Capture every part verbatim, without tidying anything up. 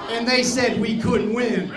and they said we couldn't win.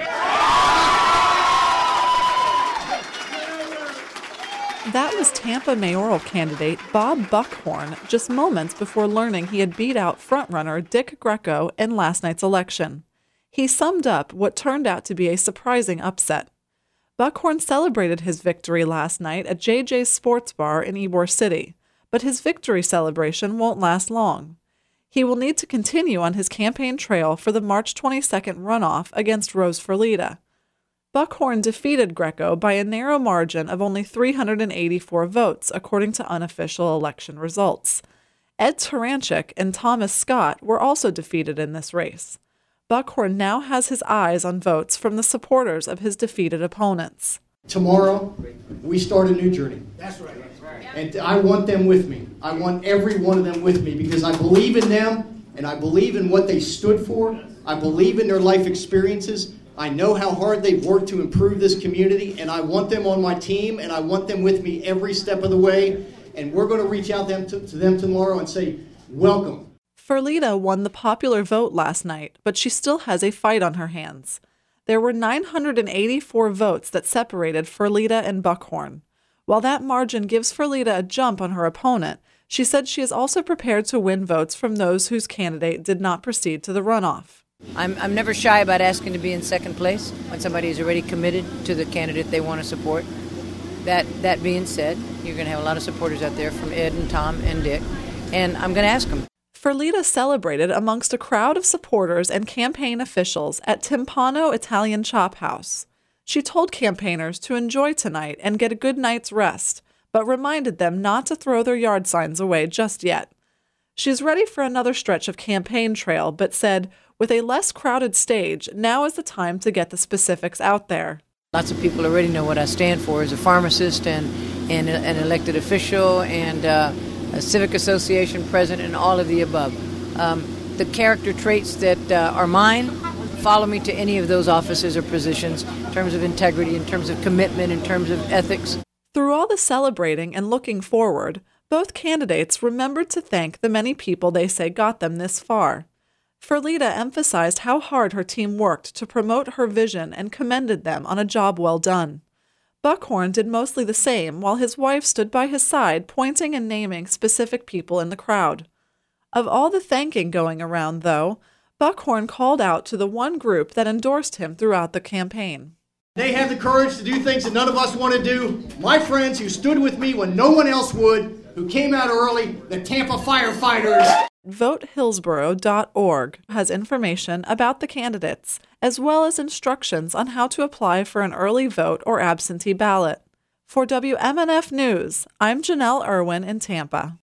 That was Tampa mayoral candidate Bob Buckhorn just moments before learning he had beat out frontrunner Dick Greco in last night's election. He summed up what turned out to be a surprising upset. Buckhorn celebrated his victory last night at J J's Sports Bar in Ybor City, but his victory celebration won't last long. He will need to continue on his campaign trail for the March twenty-second runoff against Rose Ferlita. Buckhorn defeated Greco by a narrow margin of only three hundred eighty-four votes, according to unofficial election results. Ed Taranchik and Thomas Scott were also defeated in this race. Buckhorn now has his eyes on votes from the supporters of his defeated opponents. Tomorrow, we start a new journey. That's right. And I want them with me. I want every one of them with me because I believe in them and I believe in what they stood for. I believe in their life experiences. I know how hard they've worked to improve this community, and I want them on my team, and I want them with me every step of the way. And we're going to reach out them to, to them tomorrow and say, welcome. Ferlita won the popular vote last night, but she still has a fight on her hands. There were nine hundred eighty-four votes that separated Ferlita and Buckhorn. While that margin gives Ferlita a jump on her opponent, she said she is also prepared to win votes from those whose candidate did not proceed to the runoff. I'm, I'm never shy about asking to be in second place when somebody is already committed to the candidate they want to support. That that being said, you're going to have a lot of supporters out there from Ed and Tom and Dick, and I'm going to ask them. Ferlita celebrated amongst a crowd of supporters and campaign officials at Timpano Italian Chop House. She told campaigners to enjoy tonight and get a good night's rest, but reminded them not to throw their yard signs away just yet. She's ready for another stretch of campaign trail, but said, with a less crowded stage, now is the time to get the specifics out there. Lots of people already know what I stand for as a pharmacist and, and an elected official and uh, a civic association president and all of the above. Um, the character traits that uh, are mine follow me to any of those offices or positions in terms of integrity, in terms of commitment, in terms of ethics. Through all the celebrating and looking forward, both candidates remembered to thank the many people they say got them this far. Ferlita emphasized how hard her team worked to promote her vision and commended them on a job well done. Buckhorn did mostly the same, while his wife stood by his side, pointing and naming specific people in the crowd. Of all the thanking going around, though, Buckhorn called out to the one group that endorsed him throughout the campaign. They have the courage to do things that none of us want to do. My friends who stood with me when no one else would, who came out early, the Tampa firefighters. vote hillsborough dot org has information about the candidates, as well as instructions on how to apply for an early vote or absentee ballot. For W M N F News, I'm Janelle Irwin in Tampa.